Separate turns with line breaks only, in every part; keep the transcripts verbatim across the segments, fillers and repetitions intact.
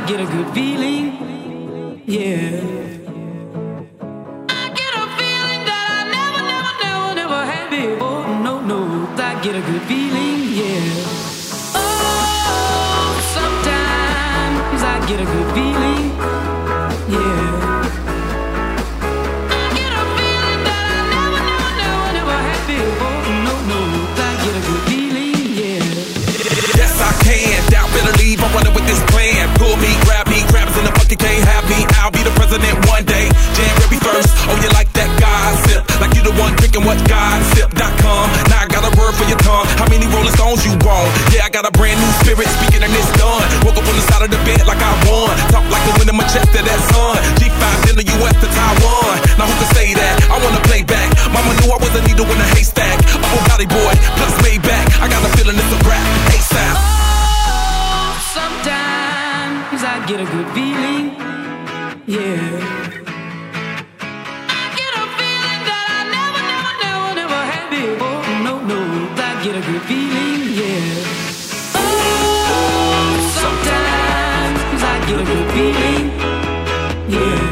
get a good feeling, yeah. I get a feeling that I never, never, never, never had before. No, no, I get a good feeling, yeah. Oh, sometimes I get a good feeling, yeah. I get a feeling that I never, never, never, never had before. No, no, I get a good feeling, yeah.
Yes, I can. Doubt, better leave. I'm running with this plan. Pull me, grab me, crabs in the bucket can't have me. I'll be the president one day. January first. Oh, you like that gossip? Like you the one drinking what gossip dot com. Now I got a word for your tongue. How many Rolling Stones you want? Yeah, I got a brand new spirit speaking and it's done. Woke up on the side of the bed like I won. Talk like the wind in my chest to that sun. G five in the U S to Taiwan. Now who can say that? I wanna play back. Mama knew I was a needle in a haystack. A Bugatti boy, plus Maybach. I got a feeling it's a rap. ASAP.
Oh, sometimes I get a good feeling, yeah. I get a feeling that I never, never, never, never had before. No, no, I get a good feeling, yeah. Oh, sometimes I get a good feeling, yeah.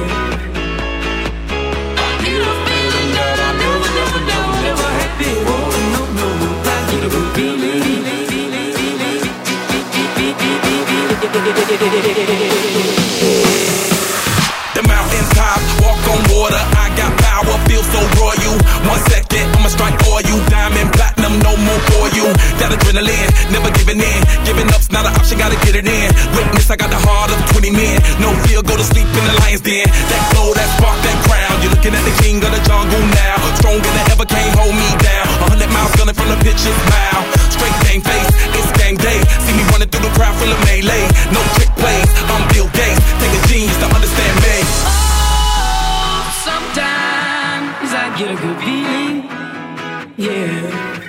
I get a feeling that I never, never, never, never had before. No, no, I get a good feeling.
The mountain top, walk on water. I got power, feel so royal. One second, I'ma strike for you. Diamond, platinum, no more for you. That adrenaline, never giving in. Giving up's not an option, gotta get it in. Witness, I got the heart of twenty men. No fear, go to sleep in the lion's den. That glow, that spark, that crown. You're looking at the king of the jungle now. Stronger than ever, can't hold me down. A hundred miles gunning from the pitcher's mouth. Straight game face, it's game day. See me running through the crowd full of melee. No trick plays, I'm Bill Gates. Take a genius to understand me.
Oh, sometimes I get a good feeling, yeah.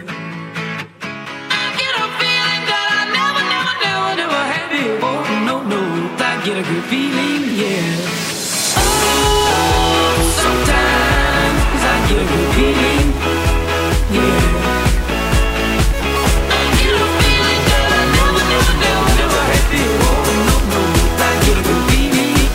I get a feeling that I never, never, never, never had before. No, no, I get a good feeling, yeah. Oh, sometimes I get a good feeling, yeah. I get a feeling that I never, never, never, never had before. No, no, I get a good feeling.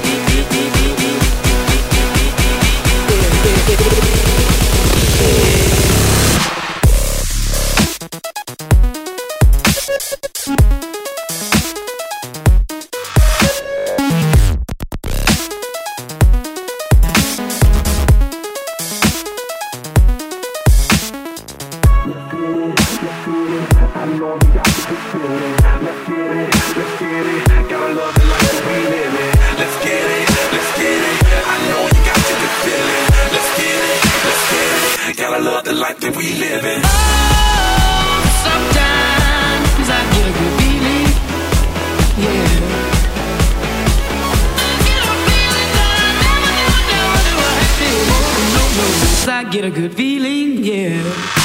Love the life that we live in.
Oh, sometimes I get a good feeling, yeah. I get a feeling that I never, never, never, never had before. No, no, I get a good feeling, yeah.